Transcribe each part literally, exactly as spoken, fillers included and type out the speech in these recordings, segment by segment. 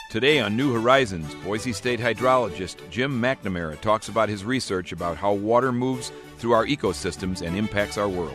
Today on New Horizons, Boise State hydrologist Jim McNamara talks about his research about how water moves through our ecosystems and impacts our world.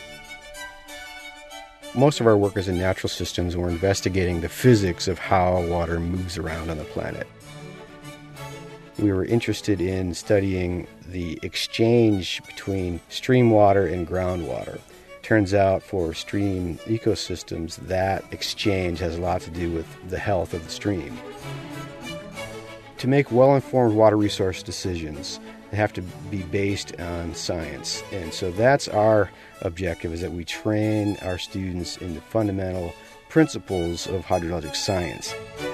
Most of our work is in natural systems, and we're investigating the physics of how water moves around on the planet. We were interested in studying the exchange between stream water and groundwater. Turns out for stream ecosystems, that exchange has a lot to do with the health of the stream. To make well-informed water resource decisions, they have to be based on science. And so that's our objective, is that we train our students in the fundamental principles of hydrologic science.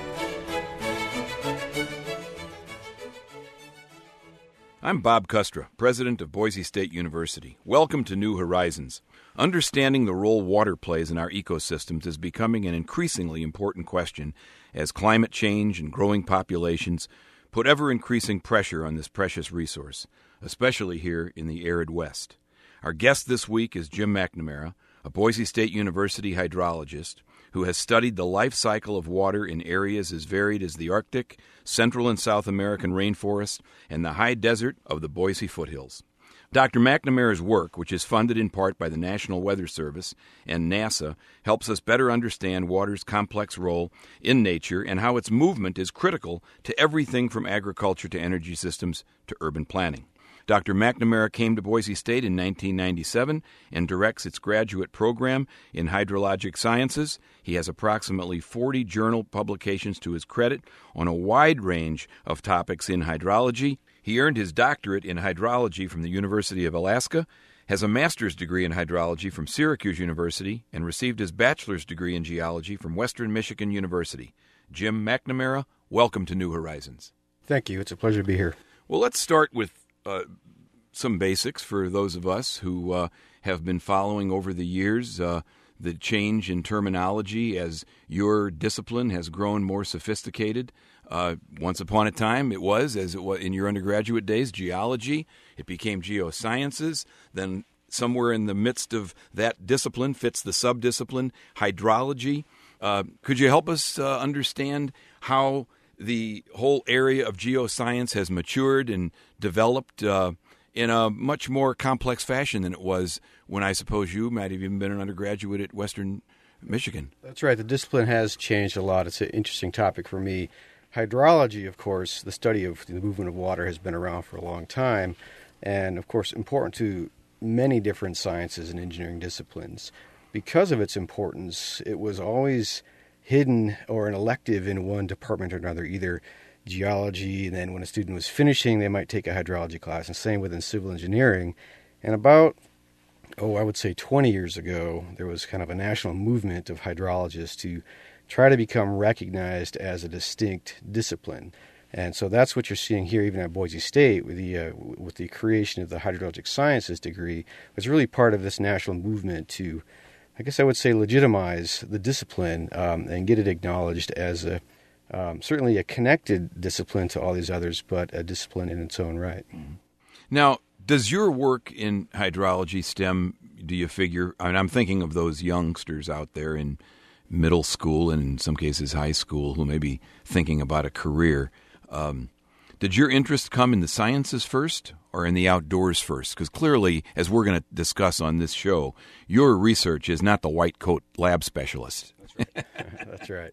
I'm Bob Kustra, president of Boise State University. Welcome to New Horizons. Understanding the role water plays in our ecosystems is becoming an increasingly important question as climate change and growing populations put ever-increasing pressure on this precious resource, especially here in the arid West. Our guest this week is Jim McNamara, a Boise State University hydrologist who has studied the life cycle of water in areas as varied as the Arctic, Central and South American rainforests, and the high desert of the Boise foothills. Doctor McNamara's work, which is funded in part by the National Weather Service and NASA, helps us better understand water's complex role in nature and how its movement is critical to everything from agriculture to energy systems to urban planning. Doctor McNamara came to Boise State in nineteen ninety-seven and directs its graduate program in hydrologic sciences. He has approximately forty journal publications to his credit on a wide range of topics in hydrology. He earned his doctorate in hydrology from the University of Alaska, has a master's degree in hydrology from Syracuse University, and received his bachelor's degree in geology from Western Michigan University. Jim McNamara, welcome to New Horizons. Thank you. It's a pleasure to be here. Well, let's start with uh, some basics for those of us who uh, have been following over the years uh, the change in terminology as your discipline has grown more sophisticated. Uh, once upon a time, it was, as it was in your undergraduate days, geology. It became geosciences. Then somewhere in the midst of that discipline fits the subdiscipline, hydrology. Uh, could you help us uh, understand how the whole area of geoscience has matured and developed uh, in a much more complex fashion than it was when I suppose you might have even been an undergraduate at Western Michigan? That's right. The discipline has changed a lot. It's an interesting topic for me. Hydrology, of course, the study of the movement of water, has been around for a long time, and of course important to many different sciences and engineering disciplines. Because of its importance, it was always hidden or an elective in one department or another, either geology, and then when a student was finishing, they might take a hydrology class, and same within civil engineering. And about, oh, I would say twenty years ago, there was kind of a national movement of hydrologists to try to become recognized as a distinct discipline. And so that's what you're seeing here, even at Boise State, with the uh, with the creation of the hydrologic sciences degree. It was really part of this national movement to, I guess I would say, legitimize the discipline um, and get it acknowledged as a um, certainly a connected discipline to all these others, but a discipline in its own right. Mm-hmm. Now, does your work in hydrology stem, do you figure, I mean, I'm thinking of those youngsters out there in middle school and in some cases high school who may be thinking about a career. Um, did your interest come in the sciences first or in the outdoors first? Because clearly, as we're going to discuss on this show, your research is not the white coat lab specialist. That's right. That's right.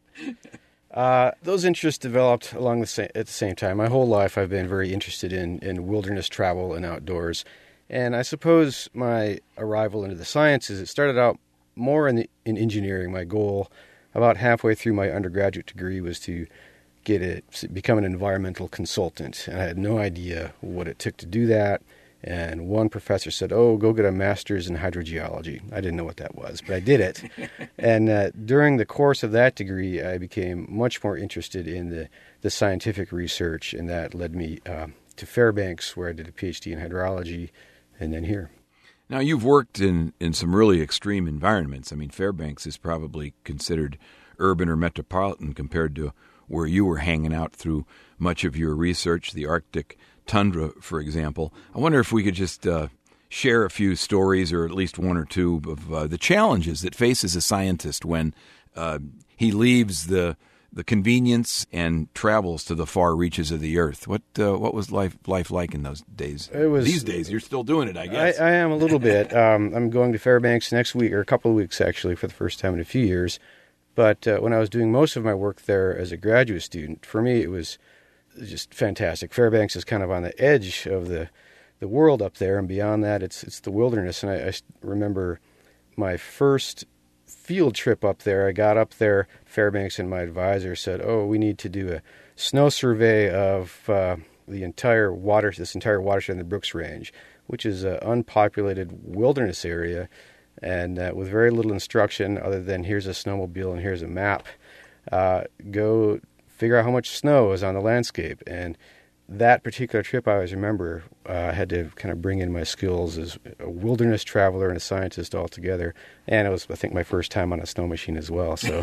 Uh, those interests developed along the sa- at the same time. My whole life I've been very interested in, in wilderness travel and outdoors. And I suppose my arrival into the sciences, it started out more in the, in engineering. My goal about halfway through my undergraduate degree was to get it, become an environmental consultant. And I had no idea what it took to do that. And one professor said, oh, go get a master's in hydrogeology. I didn't know what that was, but I did it. and uh, during the course of that degree, I became much more interested in the, the scientific research, and that led me uh, to Fairbanks, where I did a PhD in hydrology, and then here. Now, you've worked in, in some really extreme environments. I mean, Fairbanks is probably considered urban or metropolitan compared to where you were hanging out through much of your research, the Arctic tundra, for example. I wonder if we could just uh, share a few stories, or at least one or two, of uh, the challenges that faces a scientist when uh, he leaves the the convenience and travels to the far reaches of the earth. What uh, what was life life like in those days? It was, These days, you're still doing it, I guess. I, I am a little bit. Um, I'm going to Fairbanks next week, or a couple of weeks actually, for the first time in a few years. But uh, when I was doing most of my work there as a graduate student, for me it was just fantastic. Fairbanks is kind of on the edge of the the world up there, and beyond that, it's it's the wilderness. And I, I remember my first field trip up there. I got up there, Fairbanks, and my advisor said, "Oh, we need to do a snow survey of uh, the entire water, this entire watershed in the Brooks Range, which is an unpopulated wilderness area, and uh, with very little instruction other than here's a snowmobile and here's a map. Uh, go figure out how much snow is on the landscape." And that particular trip, I always remember, uh, I had to kind of bring in my skills as a wilderness traveler and a scientist all together. And it was, I think, my first time on a snow machine as well. So,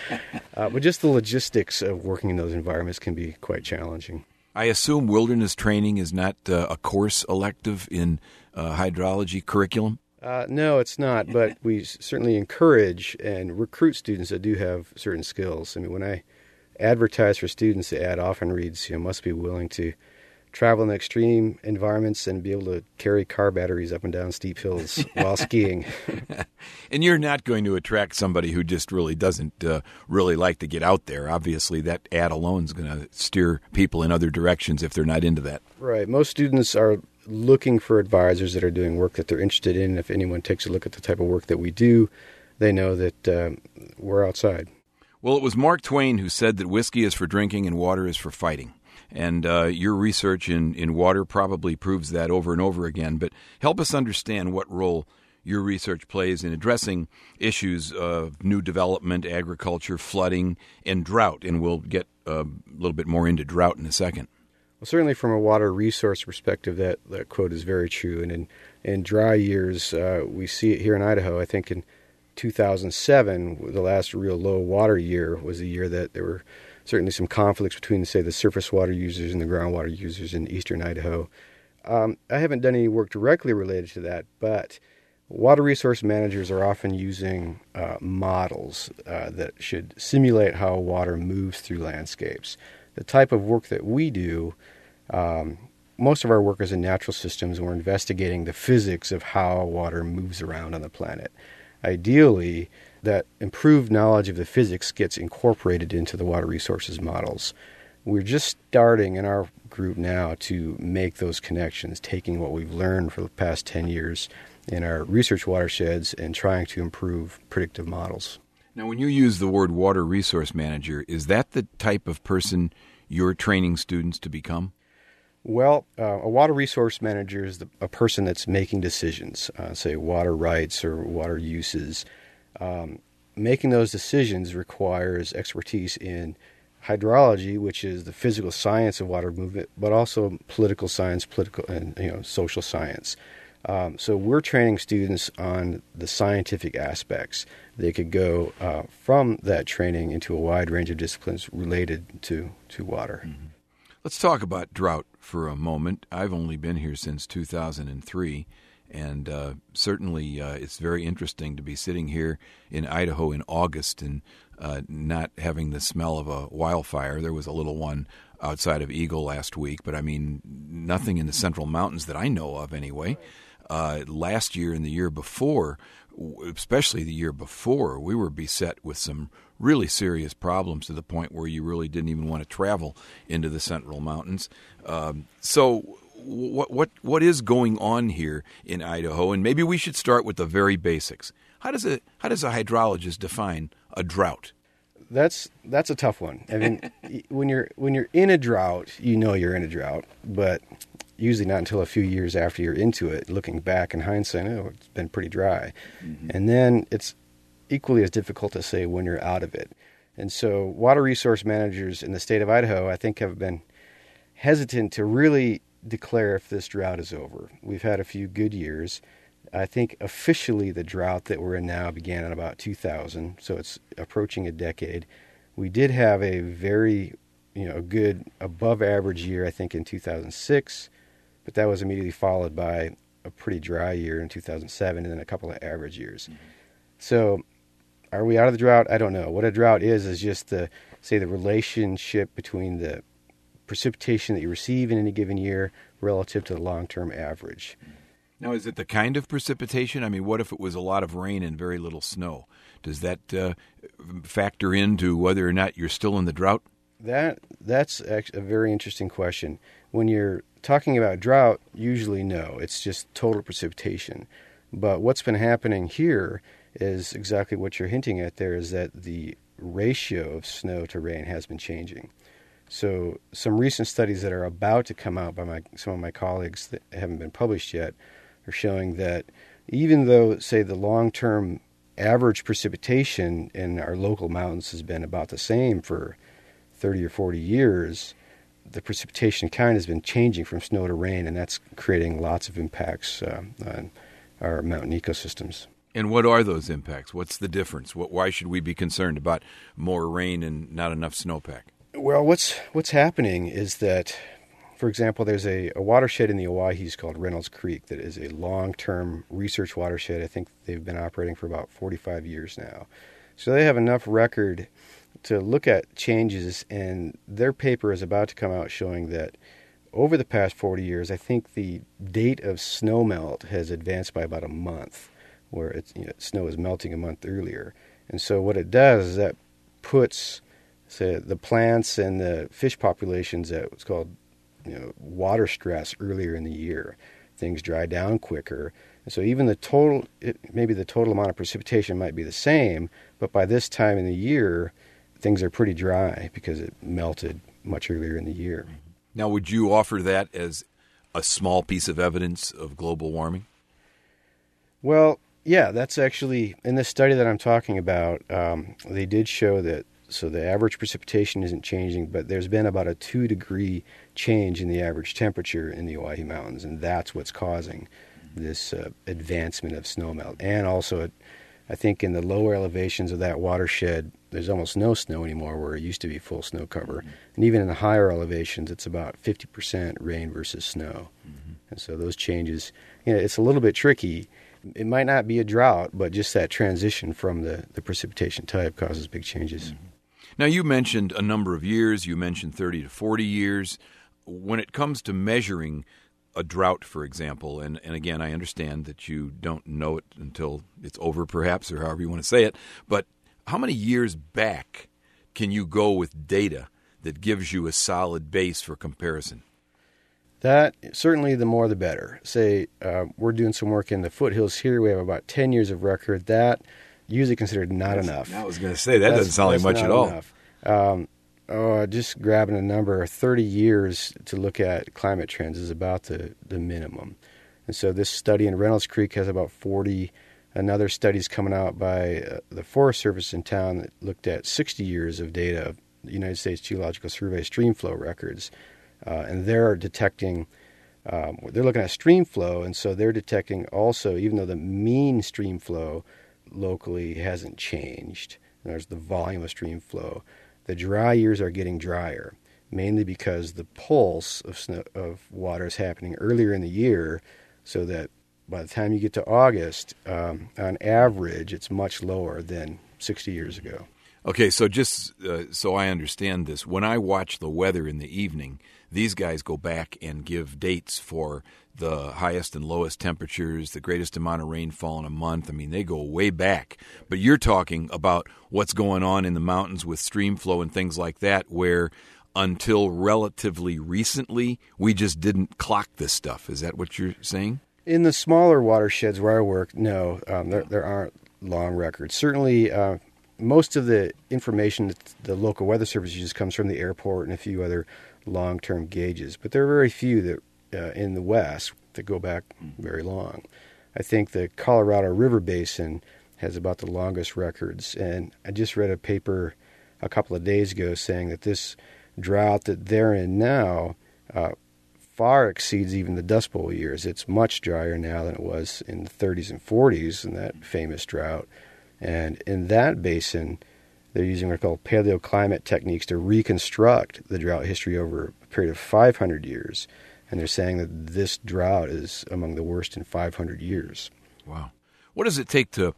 uh, but just the logistics of working in those environments can be quite challenging. I assume wilderness training is not uh, a course elective in uh, hydrology curriculum? Uh, no, it's not, but we certainly encourage and recruit students that do have certain skills. I mean, when I advertise for students, the ad often reads, you know, must be willing to travel in extreme environments and be able to carry car batteries up and down steep hills while skiing. And you're not going to attract somebody who just really doesn't uh, really like to get out there. Obviously, that ad alone is going to steer people in other directions if they're not into that. Right. Most students are looking for advisors that are doing work that they're interested in. If anyone takes a look at the type of work that we do, they know that uh, we're outside. Well, it was Mark Twain who said that whiskey is for drinking and water is for fighting. And uh, your research in, in water probably proves that over and over again. But help us understand what role your research plays in addressing issues of new development, agriculture, flooding, and drought. And we'll get uh, a little bit more into drought in a second. Well, certainly from a water resource perspective, that, that quote is very true. And in, in dry years, uh, we see it here in Idaho. I think in two thousand seven, the last real low water year, was the year that there were certainly some conflicts between, say, the surface water users and the groundwater users in eastern Idaho. Um, I haven't done any work directly related to that, but water resource managers are often using uh, models uh, that should simulate how water moves through landscapes. The type of work that we do, um, most of our work is in natural systems, and we're investigating the physics of how water moves around on the planet. Ideally, that improved knowledge of the physics gets incorporated into the water resources models. We're just starting in our group now to make those connections, taking what we've learned for the past ten years in our research watersheds and trying to improve predictive models. Now, when you use the word water resource manager, is that the type of person you're training students to become? Well, uh, a water resource manager is the, a person that's making decisions, uh, say water rights or water uses. Um, making those decisions requires expertise in hydrology, which is the physical science of water movement, but also political science, political and you know social science. Um, so we're training students on the scientific aspects. They could go uh, from that training into a wide range of disciplines related to, to water. Mm-hmm. Let's talk about drought for a moment. I've only been here since two thousand three, and uh, certainly uh, it's very interesting to be sitting here in Idaho in August and uh, not having the smell of a wildfire. There was a little one outside of Eagle last week, but I mean, nothing in the Central Mountains that I know of anyway. Uh, last year and the year before, especially the year before, we were beset with some really serious problems to the point where you really didn't even want to travel into the Central Mountains. Um, so what what what is going on here in Idaho? And maybe we should start with the very basics. How does a how does a hydrologist define a drought? That's that's a tough one. I mean, when you're when you're in a drought, you know you're in a drought, but usually not until a few years after you're into it, looking back in hindsight, oh, it's been pretty dry. Mm-hmm. And then it's equally as difficult to say when you're out of it. And so water resource managers in the state of Idaho, I think, have been hesitant to really declare if this drought is over. We've had a few good years. I think officially the drought that we're in now began in about two thousand, so it's approaching a decade. We did have a very, you know, good above average year, I think, in two thousand six, but that was immediately followed by a pretty dry year in two thousand seven and then a couple of average years. Mm-hmm. So are we out of the drought? I don't know. What a drought is is just the say, the relationship between the precipitation that you receive in any given year relative to the long-term average. Now, is it the kind of precipitation? I mean, what if it was a lot of rain and very little snow? Does that uh, factor into whether or not you're still in the drought? That that's actually a very interesting question. When you're talking about drought, usually no, it's just total precipitation. But what's been happening here is exactly what you're hinting at there, is that the ratio of snow to rain has been changing. So some recent studies that are about to come out by my, some of my colleagues that haven't been published yet are showing that even though, say, the long-term average precipitation in our local mountains has been about the same for thirty or forty years, the precipitation kind has been changing from snow to rain, and that's creating lots of impacts uh, on our mountain ecosystems. And what are those impacts? What's the difference? What, why should we be concerned about more rain and not enough snowpack? Well, what's what's happening is that, for example, there's a, a watershed in the Owyhees called Reynolds Creek that is a long-term research watershed. I think they've been operating for about forty-five years now. So they have enough record to look at changes, and their paper is about to come out showing that over the past forty years, I think the date of snowmelt has advanced by about a month, where it's, you know, snow is melting a month earlier. And so what it does is that puts, say, the plants and the fish populations at what's called, you know, water stress earlier in the year. Things dry down quicker. And so even the total, it, maybe the total amount of precipitation might be the same, but by this time in the year, things are pretty dry because it melted much earlier in the year. Now, would you offer that as a small piece of evidence of global warming? Well, yeah, that's actually, in this study that I'm talking about, um, they did show that, so the average precipitation isn't changing, but there's been about a two degree change in the average temperature in the Owyhee Mountains, and that's what's causing this uh, advancement of snowmelt. And also, it, I think in the lower elevations of that watershed, there's almost no snow anymore where it used to be full snow cover. Mm-hmm. And even in the higher elevations, it's about fifty percent rain versus snow. Mm-hmm. And so those changes, you know, it's a little bit tricky. It might not be a drought, but just that transition from the, the precipitation type causes big changes. Mm-hmm. Now, you mentioned a number of years. You mentioned thirty to forty years. When it comes to measuring a drought, for example, and, and again, I understand that you don't know it until it's over, perhaps, or however you want to say it, but how many years back can you go with data that gives you a solid base for comparison? That, certainly the more the better. Say, uh, we're doing some work in the foothills here. We have about ten years of record. That usually considered not That's, enough. I was going to say, that that's, doesn't sound like much at all. Um, oh, just grabbing a number, thirty years to look at climate trends is about the, the minimum. And so this study in Reynolds Creek has about forty. Another study's coming out by uh, the Forest Service in town that looked at sixty years of data of the United States Geological Survey stream flow records. Uh, and they're detecting, um, they're looking at stream flow, and so they're detecting also, even though the mean stream flow locally hasn't changed, there's the volume of stream flow, the dry years are getting drier, mainly because the pulse of snow, of water is happening earlier in the year, so that by the time you get to August, um, on average, it's much lower than sixty years ago. Okay, so just uh, so I understand this, when I watch the weather in the evening, these guys go back and give dates for the highest and lowest temperatures, the greatest amount of rainfall in a month. I mean, they go way back. But you're talking about what's going on in the mountains with stream flow and things like that, where until relatively recently, we just didn't clock this stuff. Is that what you're saying? In the smaller watersheds where I work, no, um, there, there aren't long records. Certainly, uh, most of the information that the local weather service uses comes from the airport and a few other long-term gauges, but there are very few that uh, in the West that go back very long. I think the Colorado River Basin has about the longest records, and I just read a paper a couple of days ago saying that this drought that they're in now uh, far exceeds even the Dust Bowl years. It's much drier now than it was in the thirties and forties in that famous drought. And in that basin, they're using what are called paleoclimate techniques to reconstruct the drought history over a period of five hundred years. And they're saying that this drought is among the worst in five hundred years. Wow. What does it take to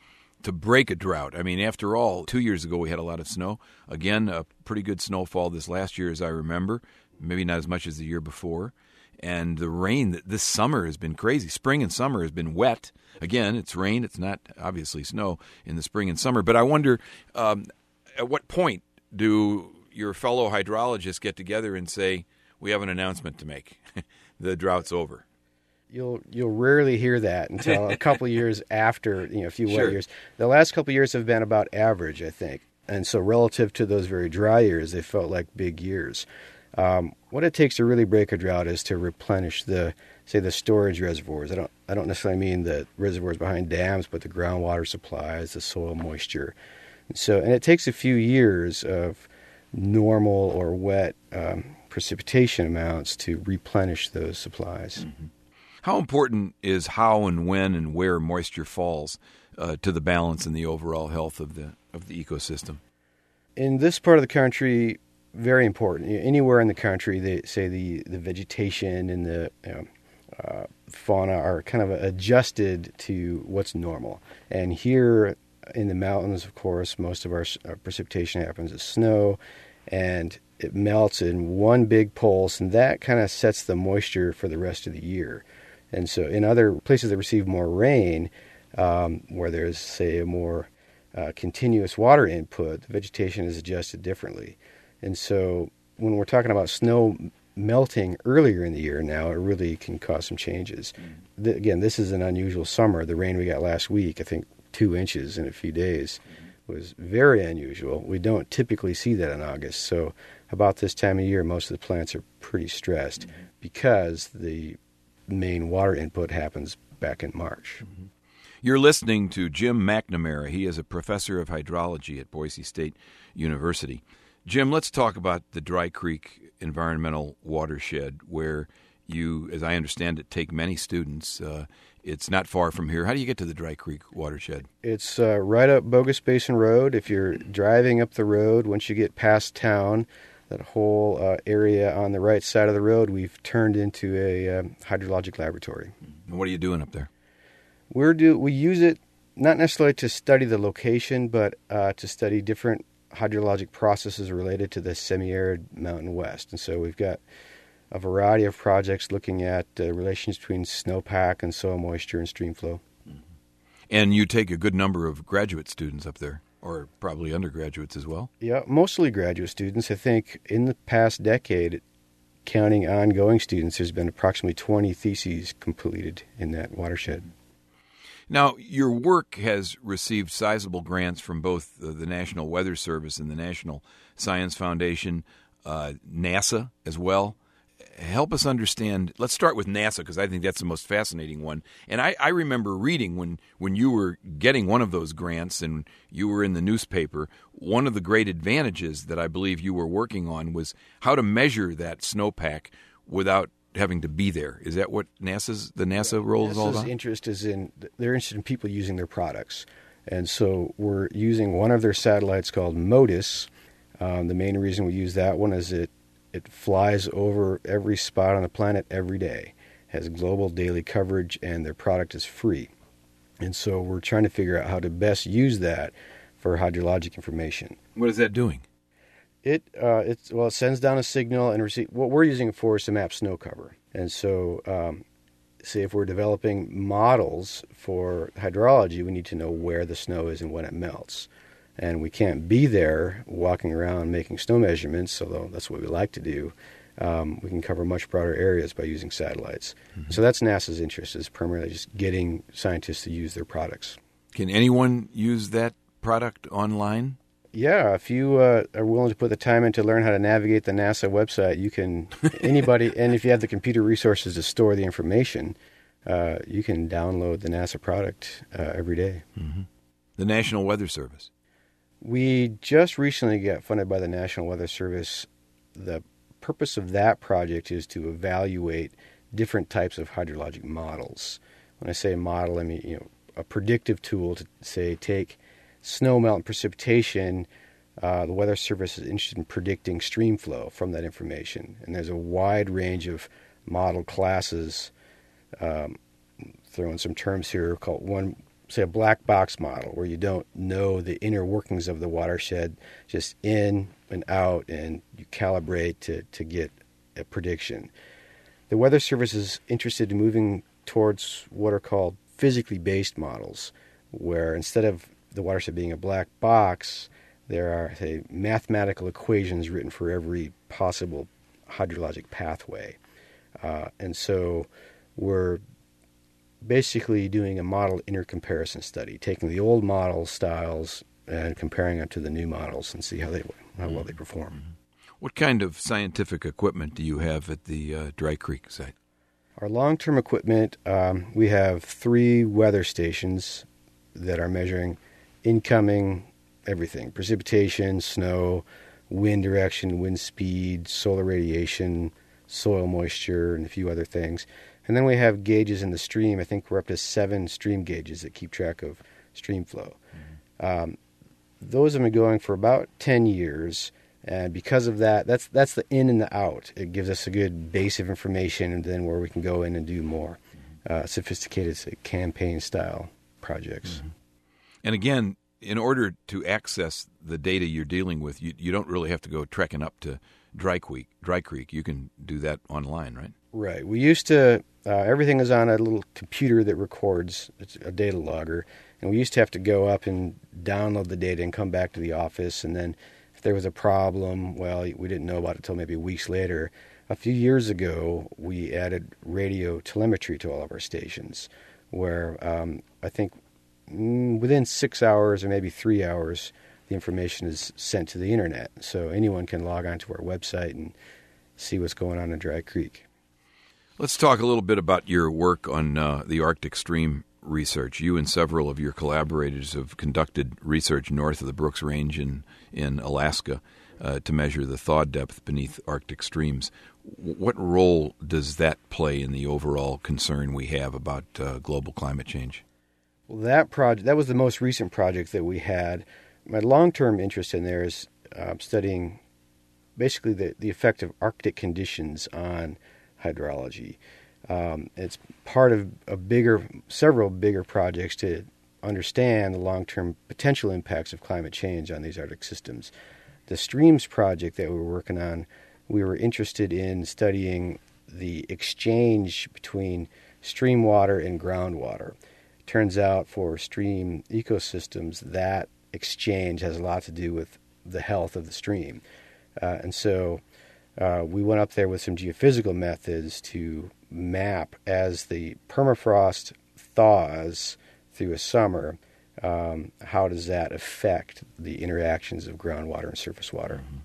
to break a drought? I mean, after all, two years ago we had a lot of snow. Again, a pretty good snowfall this last year, as I remember. Maybe not as much as the year before. And the rain this summer has been crazy. Spring and summer has been wet. Again, it's rain. It's not obviously snow in the spring and summer. But I wonder, um, at what point do your fellow hydrologists get together and say, we have an announcement to make? The drought's over. You'll you'll rarely hear that until a couple of years after, you know, a few Sure. wet years. The last couple of years have been about average, I think. And so relative to those very dry years, they felt like big years. Um, what it takes to really break a drought is to replenish the, say, the storage reservoirs. I don't, I don't necessarily mean the reservoirs behind dams, but the groundwater supplies, the soil moisture. And so, and it takes a few years of normal or wet um, precipitation amounts to replenish those supplies. Mm-hmm. How important is how and when and where moisture falls uh, to the balance and the overall health of the of the ecosystem? In this part of the country, very important. Anywhere in the country, they say the, the vegetation and the you know, uh, fauna are kind of adjusted to what's normal. And here in the mountains, of course, most of our, our precipitation happens as snow, and it melts in one big pulse, and that kind of sets the moisture for the rest of the year. And so in other places that receive more rain, um, where there's, say, a more uh, continuous water input, the vegetation is adjusted differently. And so when we're talking about snow melting earlier in the year now, it really can cause some changes. Mm-hmm. The, again, this is an unusual summer. The rain we got last week, I think two inches in a few days, mm-hmm. was very unusual. We don't typically see that in August. So about this time of year, most of the plants are pretty stressed mm-hmm. because the main water input happens back in March. Mm-hmm. You're listening to Jim McNamara. He is a professor of hydrology at Boise State University. Jim, let's talk about the Dry Creek Environmental Watershed, where you, as I understand it, take many students. Uh, it's not far from here. How do you get to the Dry Creek Watershed? It's uh, right up Bogus Basin Road. If you're driving up the road, once you get past town, that whole uh, area on the right side of the road, we've turned into a um, hydrologic laboratory. And what are you doing up there? We're do we use it not necessarily to study the location, but uh, to study different hydrologic processes related to the semi-arid Mountain West. And so we've got a variety of projects looking at uh, relations between snowpack and soil moisture and stream flow. Mm-hmm. And you take a good number of graduate students up there, or probably undergraduates as well? Yeah, mostly graduate students. I think in the past decade, counting ongoing students, there's been approximately twenty theses completed in that watershed. Now, your work has received sizable grants from both the, the National Weather Service and the National Science Foundation, uh, NASA as well. Help us understand. Let's start with NASA, because I think that's the most fascinating one. And I, I remember reading when, when you were getting one of those grants and you were in the newspaper, one of the great advantages that I believe you were working on was how to measure that snowpack without having to be there. Is that what NASA's the NASA role is all about? NASA's interest is in, they're interested in people using their products. And so we're using one of their satellites called MODIS. Um, the main reason we use that one is it It flies over every spot on the planet every day, has global daily coverage, and their product is free. And so we're trying to figure out how to best use that for hydrologic information. What is that doing? It uh, it's well, it sends down a signal and receive. What we're using it for is to map snow cover. And so, um, say if we're developing models for hydrology, we need to know where the snow is and when it melts. And we can't be there walking around making snow measurements, although that's what we like to do. Um, we can cover much broader areas by using satellites. Mm-hmm. So that's NASA's interest, is primarily just getting scientists to use their products. Can anyone use that product online? Yeah, if you uh, are willing to put the time in to learn how to navigate the NASA website, you can, anybody, and if you have the computer resources to store the information, uh, you can download the NASA product uh, every day. Mm-hmm. The National Weather Service. We just recently got funded by the National Weather Service. The purpose of that project is to evaluate different types of hydrologic models. When I say model, I mean, you know, a predictive tool to, say, take snow melt and precipitation. Uh, the Weather Service is interested in predicting stream flow from that information. And there's a wide range of model classes. Um, throw in some terms here called one say, a black box model where you don't know the inner workings of the watershed, just in and out, and you calibrate to, to get a prediction. The Weather Service is interested in moving towards what are called physically based models, where instead of the watershed being a black box, there are, say, mathematical equations written for every possible hydrologic pathway. Uh, and so we're basically doing a model intercomparison study, taking the old model styles and comparing them to the new models and see how they how well they perform. What kind of scientific equipment do you have at the uh, Dry Creek site? Our long-term equipment, um, we have three weather stations that are measuring incoming everything: precipitation, snow, wind direction, wind speed, solar radiation, soil moisture, and a few other things. And then we have gauges in the stream. I think we're up to seven stream gauges that keep track of stream flow. Mm-hmm. Um, those have been going for about ten years. And because of that, that's that's the in and the out. It gives us a good base of information, and then where we can go in and do more uh, sophisticated, say, campaign-style projects. Mm-hmm. And again, in order to access the data you're dealing with, you, you don't really have to go trekking up to Dry Creek. Dry Creek, you can do that online, right? Right. We used to, uh, everything is on a little computer that records. It's a data logger. And we used to have to go up and download the data and come back to the office. And then if there was a problem, well, we didn't know about it until maybe weeks later. A few years ago, we added radio telemetry to all of our stations, where um, I think mm, within six hours or maybe three hours, the information is sent to the internet. So anyone can log on to our website and see what's going on in Dry Creek. Let's talk a little bit about your work on uh, the Arctic stream research. You and several of your collaborators have conducted research north of the Brooks Range in, in Alaska uh, to measure the thaw depth beneath Arctic streams. What role does that play in the overall concern we have about uh, global climate change? Well, that project, that was the most recent project that we had. My long-term interest in there is uh, studying basically the, the effect of Arctic conditions on hydrology. Um, it's part of a bigger, several bigger projects to understand the long-term potential impacts of climate change on these Arctic systems. The Streams project that we were working on, we were interested in studying the exchange between stream water and groundwater. Turns out for stream ecosystems, that exchange has a lot to do with the health of the stream. Uh, and so uh, we went up there with some geophysical methods to map as the permafrost thaws through a summer, um, how does that affect the interactions of groundwater and surface water. Mm-hmm.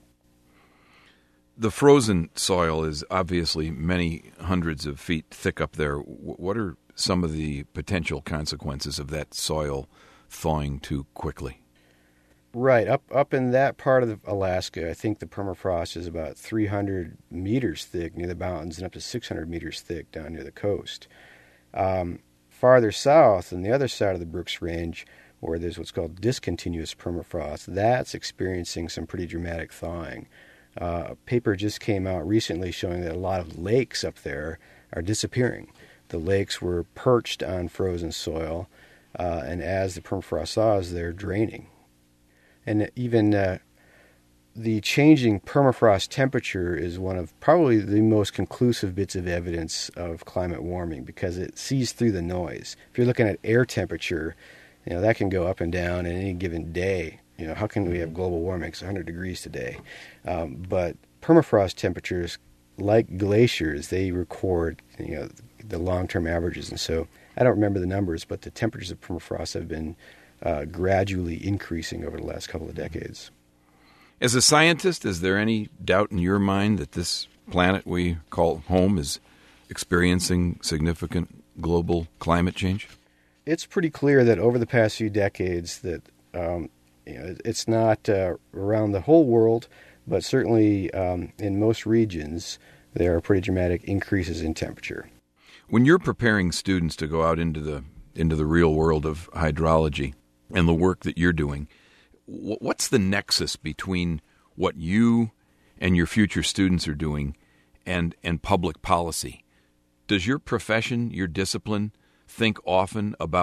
The frozen soil is obviously many hundreds of feet thick up there. What are some of the potential consequences of that soil thawing too quickly? Right. Up up in that part of Alaska, I think the permafrost is about three hundred meters thick near the mountains and up to six hundred meters thick down near the coast. Um, farther south, on the other side of the Brooks Range, where there's what's called discontinuous permafrost, that's experiencing some pretty dramatic thawing. Uh, a paper just came out recently showing that a lot of lakes up there are disappearing. The lakes were perched on frozen soil, uh, and as the permafrost thaws, they're draining. And even uh, the changing permafrost temperature is one of probably the most conclusive bits of evidence of climate warming because it sees through the noise. If you're looking at air temperature, you know, that can go up and down in any given day. You know, how can we have global warming? It's one hundred degrees today. Um, but permafrost temperatures, like glaciers, they record, you know, the long-term averages. And so I don't remember the numbers, but the temperatures of permafrost have been uh, gradually increasing over the last couple of decades. As a scientist, is there any doubt in your mind that this planet we call home is experiencing significant global climate change? It's pretty clear that over the past few decades that um, you know, it's not uh, around the whole world, but certainly um, in most regions, there are pretty dramatic increases in temperature. When you're preparing students to go out into the into the real world of hydrology and the work that you're doing, what's the nexus between what you and your future students are doing and, and public policy? Does your profession, your discipline, think often about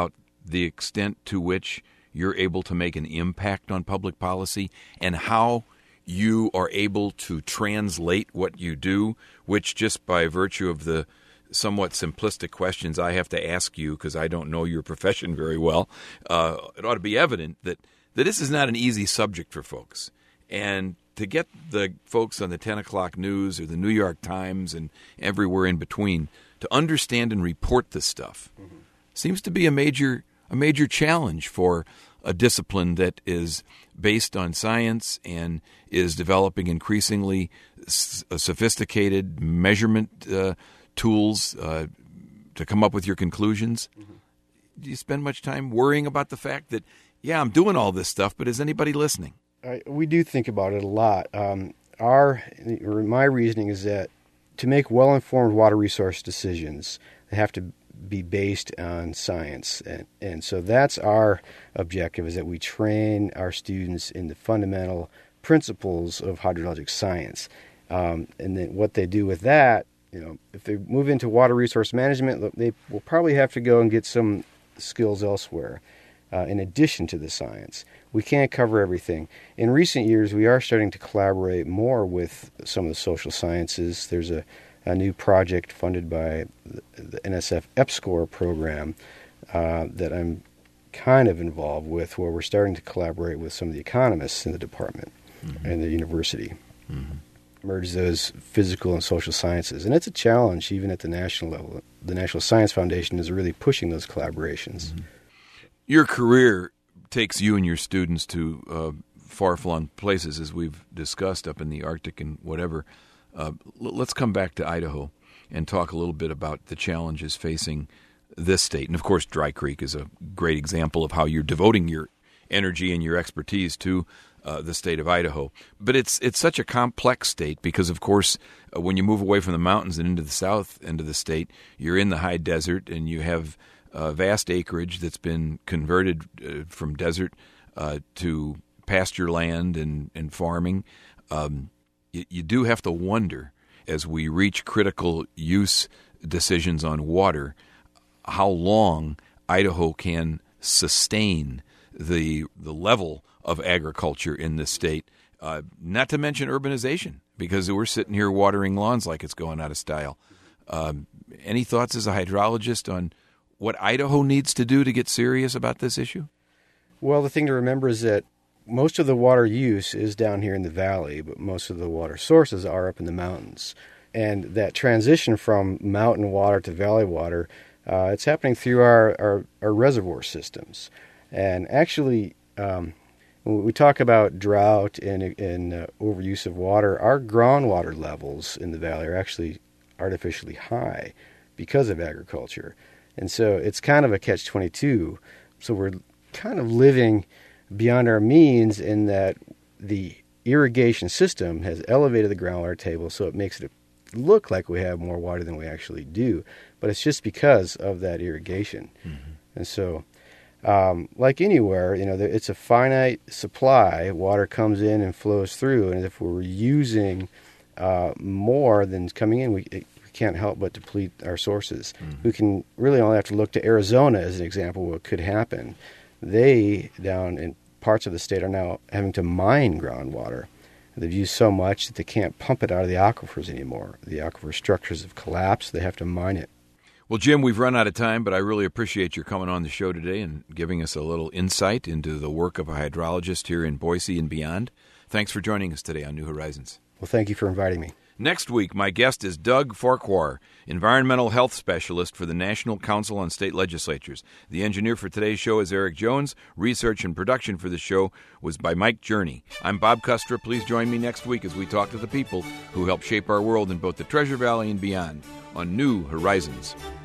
the extent to which you're able to make an impact on public policy and how you are able to translate what you do, which just by virtue of the somewhat simplistic questions I have to ask you because I don't know your profession very well, uh, it ought to be evident that, that this is not an easy subject for folks. And to get the folks on the ten o'clock news or the New York Times and everywhere in between to understand and report this stuff mm-hmm. seems to be a major a major challenge for a discipline that is based on science and is developing increasingly s- sophisticated measurement uh, tools uh, to come up with your conclusions. Mm-hmm. Do you spend much time worrying about the fact that, yeah, I'm doing all this stuff, but is anybody listening? I, we do think about it a lot. Um, our, or my reasoning is that to make well-informed water resource decisions, they have to be based on science. And, and so that's our objective, is that we train our students in the fundamental principles of hydrologic science. Um, and then what they do with that, you know, if they move into water resource management, they will probably have to go and get some skills elsewhere uh, in addition to the science. We can't cover everything. In recent years, we are starting to collaborate more with some of the social sciences. There's a, a new project funded by the, the N S F EPSCoR program uh, that I'm kind of involved with, where we're starting to collaborate with some of the economists in the department mm-hmm. and the university. Mm-hmm. Merge those physical and social sciences. And it's a challenge even at the national level. The National Science Foundation is really pushing those collaborations. Mm-hmm. Your career takes you and your students to uh, far-flung places, as we've discussed, up in the Arctic and whatever. Uh, l- let's come back to Idaho and talk a little bit about the challenges facing this state. And, of course, Dry Creek is a great example of how you're devoting your energy and your expertise to uh, the state of Idaho. But it's it's such a complex state because, of course, uh, when you move away from the mountains and into the south end of the state, you're in the high desert and you have uh, vast acreage that's been converted uh, from desert uh, to pasture land and, and farming. Um, you, you do have to wonder, as we reach critical use decisions on water, how long Idaho can sustain the the level of agriculture in this state, uh, not to mention urbanization, because we're sitting here watering lawns like it's going out of style. Um, any thoughts as a hydrologist on what Idaho needs to do to get serious about this issue? Well, the thing to remember is that most of the water use is down here in the valley, but most of the water sources are up in the mountains. And that transition from mountain water to valley water, uh, it's happening through our, our, our reservoir systems. And actually, um, when we talk about drought and, and uh, overuse of water, our groundwater levels in the valley are actually artificially high because of agriculture. And so it's kind of a catch twenty-two. So we're kind of living beyond our means in that the irrigation system has elevated the groundwater table, so it makes it look like we have more water than we actually do. But it's just because of that irrigation. Mm-hmm. And so, um, like anywhere, you know, it's a finite supply. Water comes in and flows through, and if we're using uh, more than's coming in, we, it, we can't help but deplete our sources. Mm-hmm. We can really only have to look to Arizona as an example of what could happen. They, down in parts of the state, are now having to mine groundwater. They've used so much that they can't pump it out of the aquifers anymore. The aquifer structures have collapsed. They have to mine it. Well, Jim, we've run out of time, but I really appreciate your coming on the show today and giving us a little insight into the work of a hydrologist here in Boise and beyond. Thanks for joining us today on New Horizons. Well, thank you for inviting me. Next week, my guest is Doug Farquhar, Environmental Health Specialist for the National Council on State Legislatures. The engineer for today's show is Eric Jones. Research and production for the show was by Mike Journey. I'm Bob Custra. Please join me next week as we talk to the people who help shape our world in both the Treasure Valley and beyond on New Horizons.